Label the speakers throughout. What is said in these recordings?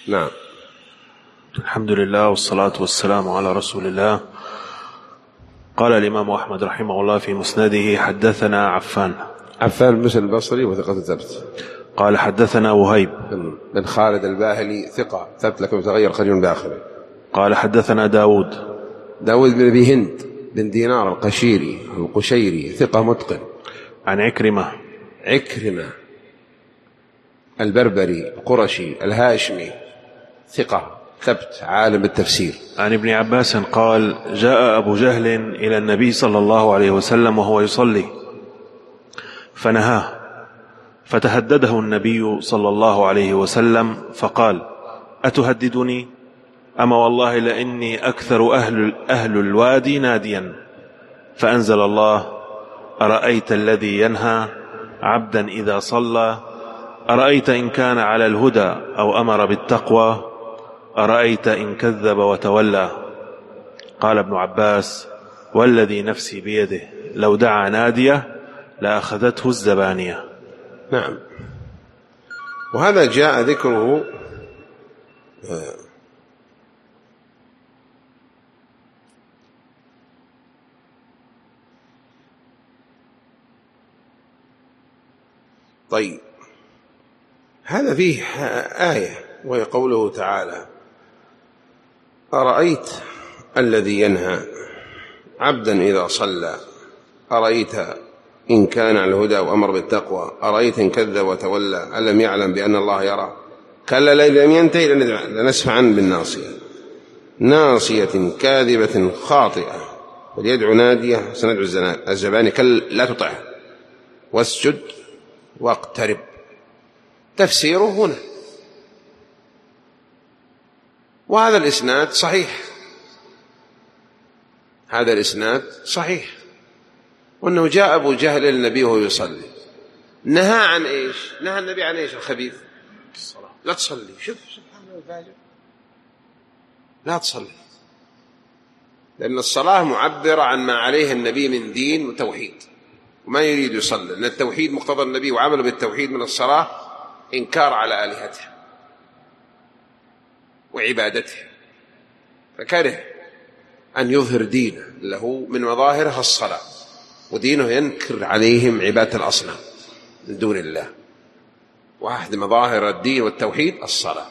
Speaker 1: نعم.
Speaker 2: الحمد لله والصلاة والسلام على رسول الله. قال الإمام أحمد رحمه الله في مسنده: حدثنا عفان
Speaker 1: بن مسلم البصري وثقة ثبت.
Speaker 2: قال حدثنا وهيب
Speaker 1: بن خالد الباهلي ثقة ثبت لكم يتغير خرج بآخره.
Speaker 2: قال حدثنا داود
Speaker 1: بن أبي هند بن دينار القشيري ثقة متقن.
Speaker 2: عن عكرمة
Speaker 1: البربري القرشي الهاشمي ثقة ثبت عالم بالتفسير.
Speaker 2: عن ابن عباس قال: جاء أبو جهل إلى النبي صلى الله عليه وسلم وهو يصلي فنهاه، فتهدده النبي صلى الله عليه وسلم فقال: أتهددني؟ أما والله لإني أكثر أهل الوادي ناديا. فأنزل الله: أرأيت الذي ينهى عبدا إذا صلى، أرأيت إن كان على الهدى أو أمر بالتقوى، أرأيت إن كذب وتولى. قال ابن عباس: والذي نفسي بيده لو دعا نادية لأخذته الزبانية.
Speaker 1: نعم. وهذا جاء ذكره طيب، هذا فيه آية وهي قوله تعالى: أرأيت الذي ينهى عبدا إذا صلى، أرأيت إن كان على الهدى وأمر بالتقوى، أرأيت إن كذب وتولى، ألم يعلم بأن الله يرى؟ كلا لئن لم ينتهي لنسفعا بالناصية، ناصية كاذبة خاطئة، وليدعو نادية سندعو الزبانية، كلا لا تطعه واسجد واقترب. تفسيره هنا. وهذا الإسناد صحيح، وأنه جاء أبو جهل النبي وهو يصلي، نهى عن إيش؟ نهى النبي عن إيش؟ الخبيث، الصلاة. لا تصلي. شوف سبحان الله الفاجر، لا تصلي، لأن الصلاة معبرة عن ما عليه النبي من دين وتوحيد، وما يريد يصلي، لأن التوحيد مقتضى النبي وعمله بالتوحيد من الصلاة إنكار على آلهته وعبادته، فكره أن يظهر دينه له من مظاهره الصلاة، ودينه ينكر عليهم عبادة الأصنام من دون الله، وأحد مظاهر الدين والتوحيد الصلاة.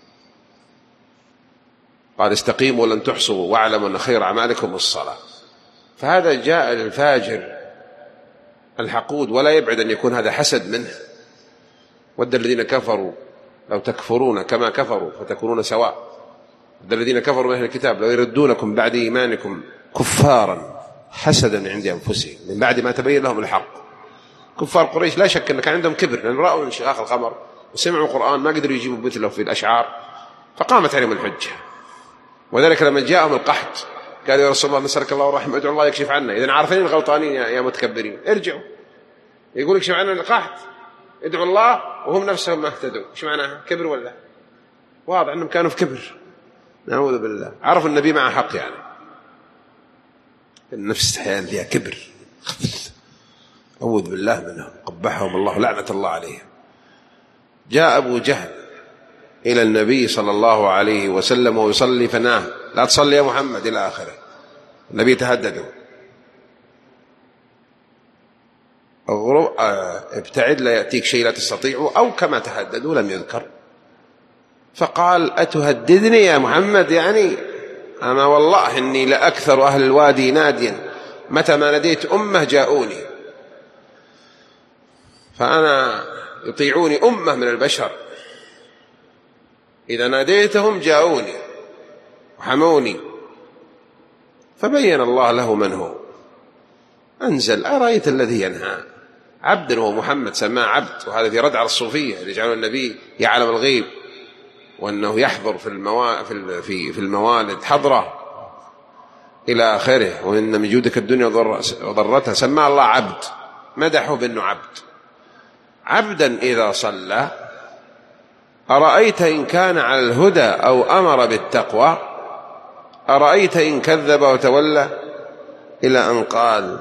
Speaker 1: قال: استقيموا لن تحصوا واعلموا أن خير أعمالكم الصلاة. فهذا جاء للفاجر الحقود، ولا يبعد أن يكون هذا حسد منه. ود الذين كفروا لو تكفرون كما كفروا فتكونون سواء، ود الذين كفروا من أهل الكتاب لو يردونكم بعد إيمانكم كفارا حسدا عند أنفسهم من بعد ما تبين لهم الحق. كفار قريش لا شك أن كان عندهم كبر، لأن رأوا انشقاق القمر وسمعوا القرآن ما قدروا يجيبوا مثله في الأشعار، فقامت عليهم الحجة. وذلك لما جاءهم القحط قالوا: يا رسول الله نسألك الله ورحمة، ادعو الله يكشف عنا. إذن عارفين الغلطانين يا متكبرين، ارجعوا. يقول يكشف عنا القحط، ادعوا الله وهم نفسهم ما اهتدوا. ايش معناها؟ كبر ولا؟ واضح أنهم كانوا في كبر، نعوذ بالله. عرفوا النبي مع حق، يعني النفس أحيانا فيها كبر، أعوذ بالله منهم، قبحهم الله لعنة الله عليهم. جاء أبو جهل إلى النبي صلى الله عليه وسلم ويصلي فناه: لا تصلي يا محمد إلى آخره. النبي تهدده: ابتعد لا يأتيك شيء لا تستطيعه، أو كما تهددوا لم يذكر. فقال: أتهددني يا محمد؟ يعني أما والله إني لأكثر أهل الوادي ناديا، متى ما ناديت أمة جاءوني، فأنا يطيعوني أمة من البشر، إذا ناديتهم جاءوني وحموني. فبين الله له من هو، أنزل: أرأيت الذي ينهى عبدا، وهو محمد سماه عبد. وهذا في رد على الصوفية اللي يجعلون النبي يعلم الغيب، وأنه يحضر في الموالد حضرة إلى آخره، وإن من جودك الدنيا وضرتها. سماه الله عبد، مدحه بأنه عبدا إذا صلى. أرأيت إن كان على الهدى أو أمر بالتقوى، أرأيت إن كذب وتولى، إلى أن قال: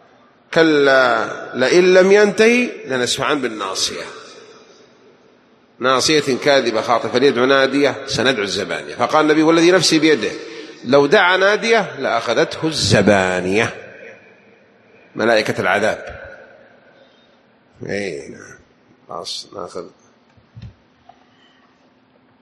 Speaker 1: كلا لئن لم ينتهي لنسفعا بالناصية. ناصية كاذبة خاطئة فليدعو نادية سندعو الزبانية. فقال النبي والذي نفسي بيده لو دعا نادية لأخذته الزبانية ملائكة العذاب. نعم. ناخذ